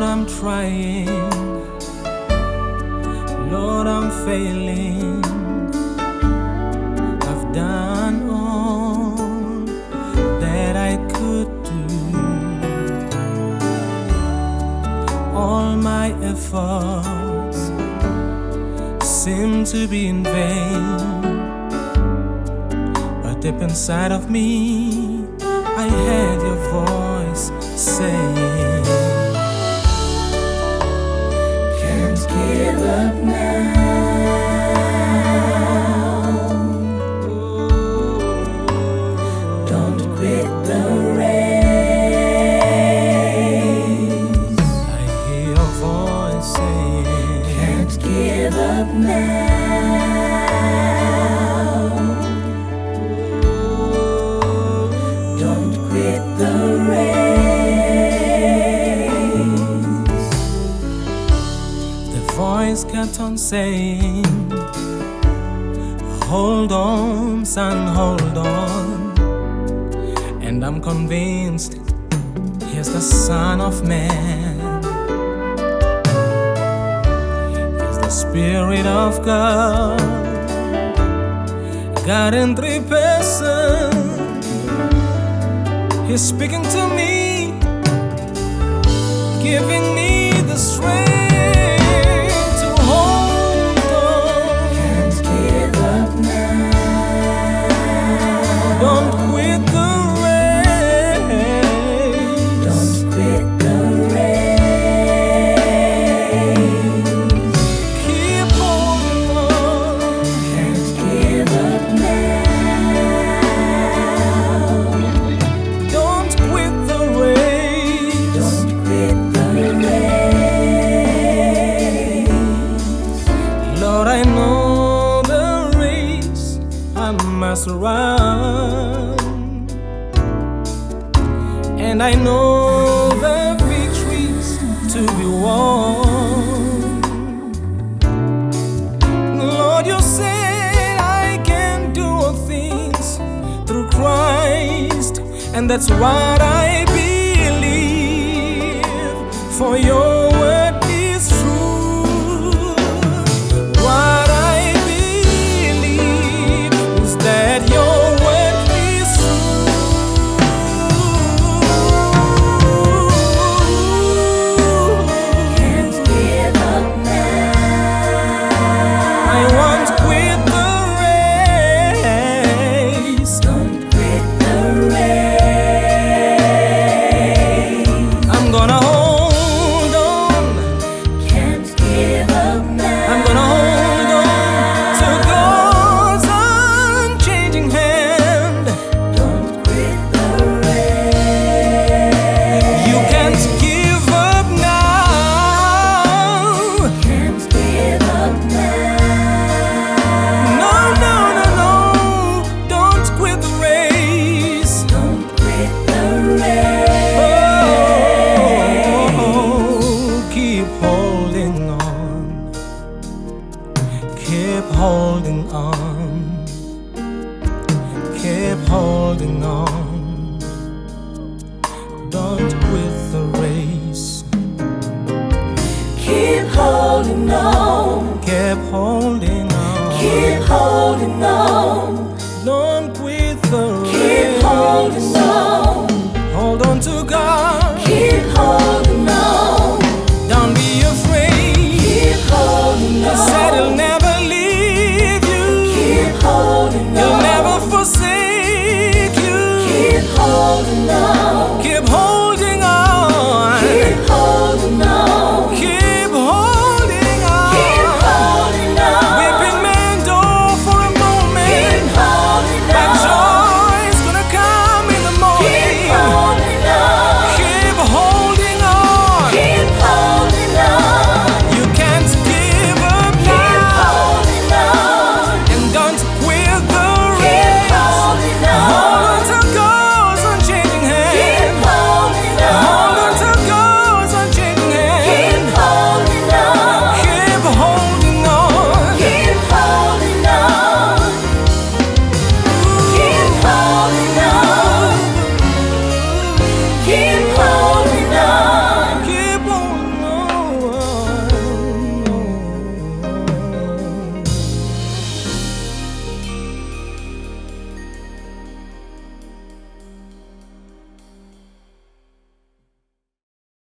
I'm trying, Lord, I'm failing. I've done all that I could do. All my efforts seem to be in vain, but deep inside of me, I heard your voice saying, can't give up now. Don't quit the race. I hear your voice saying, can't give up now. Don't quit the race. the voice kept on saying, hold on, son, hold on. And I'm convinced he's the Son of Man. He's the Spirit of God, God in three persons. He's speaking to me, giving me the strength to hold on. Can't give up now. Don't quit the race. Don't quit the race. Keep holding on. Can't give up now. Don't quit the race. Don't quit the race. Lord, I know the race I must run, and I know the victories to be won. Lord, you said I can do all things through Christ, and that's what I believe, for your word is true. What I believe is that your word is true. Can't give up now. I won't quit the race. Don't quit the race. I'm gonna hold on. Can't give up now. I'm gonna hold on to God's unchanging hand. Don't quit the race. You can't give up now. Can't give up now. No, no, no, no. Don't quit the race. Don't quit the race. Oh, keep holding on. Keep holding on. Keep holding on. Don't quit the race. Keep holding on. Keep holding